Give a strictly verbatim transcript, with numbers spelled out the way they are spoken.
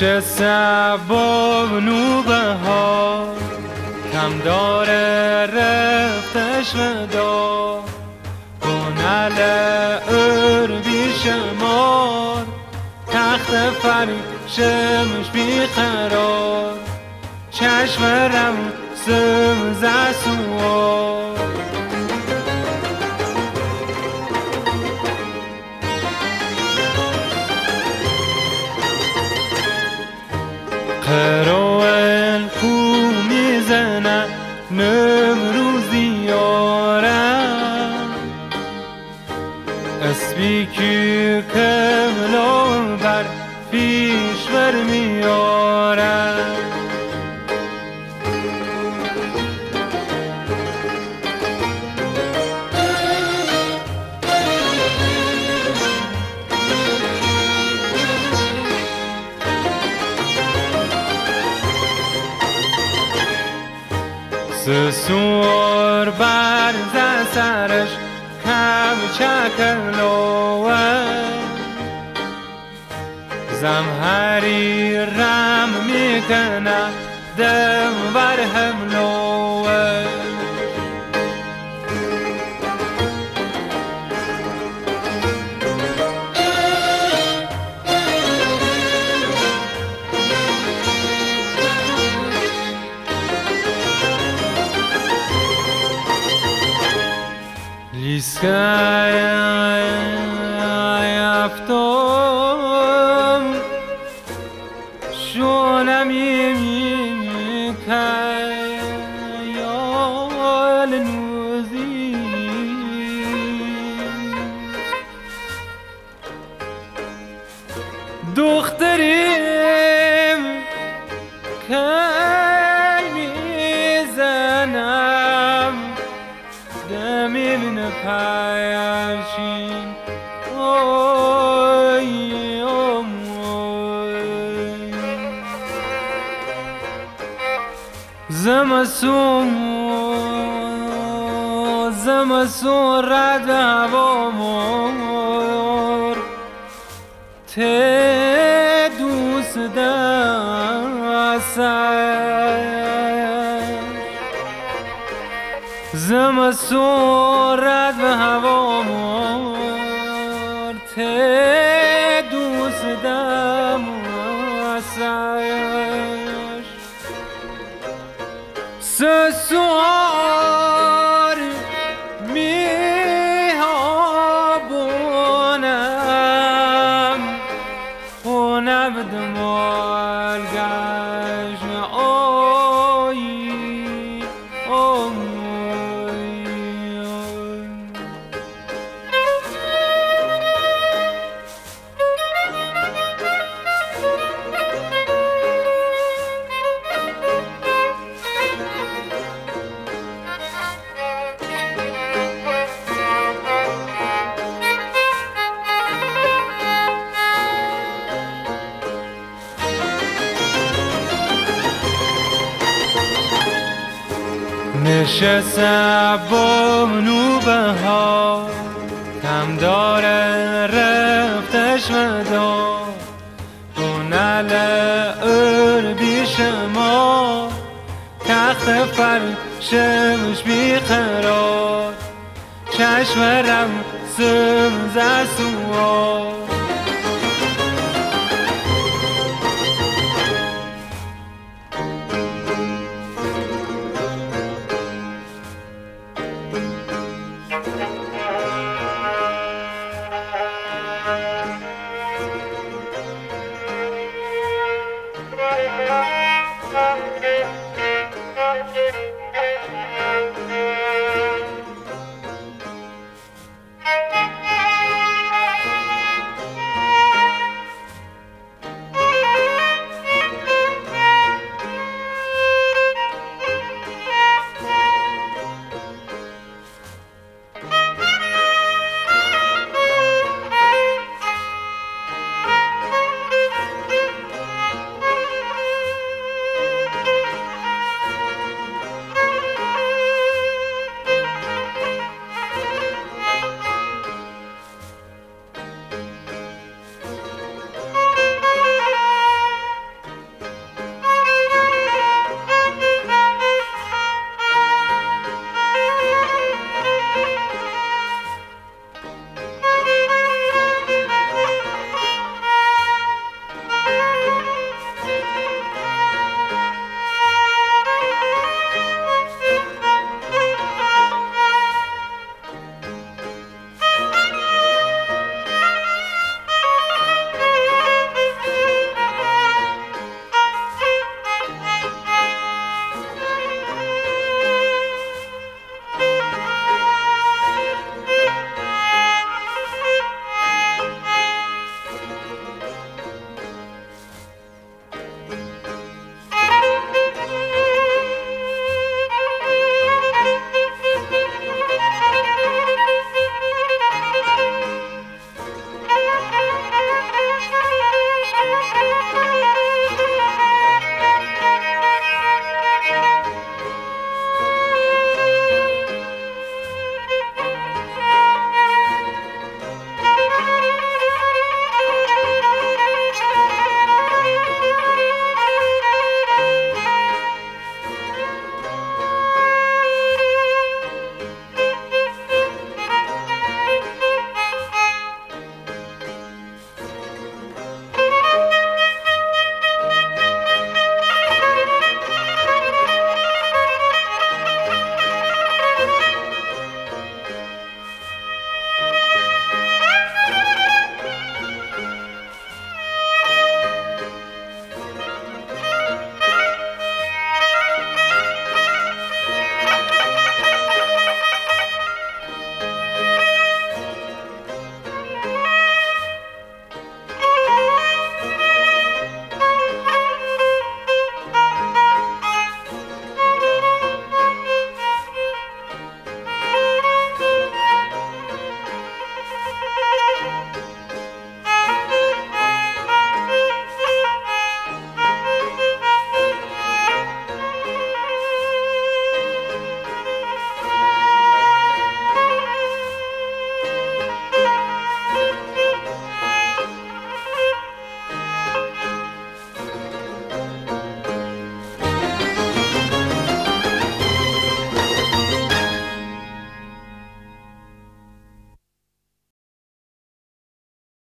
نشسته با نوبه ها کم داره رفتش مدار گنال ار بیشمار تخت فریشمش بیقرار چشم رم سمزه سوار قروال کو میزنه نمروزی یارم اسبی که کملو بر پیش بر میارم سسور بر سرش کم چکلوه زمهری رم میکنه دم بر حملوه لیسکای افتم شونم یمی که یال نوزی دختریم کل میزنم دمی من پایشین اوی اوی زمسون زمسون رد هوامور ته دوست دستش زمسون رد به هوا مرد ته دوست دم واسش سسوار می ها بونم بونم دمال گشن اوی اوی نشسته با نوبه ها کم داره رفتش مدار گنال ار بیشمار تخت فرشمش بیقرار چشم رم سمزه سوار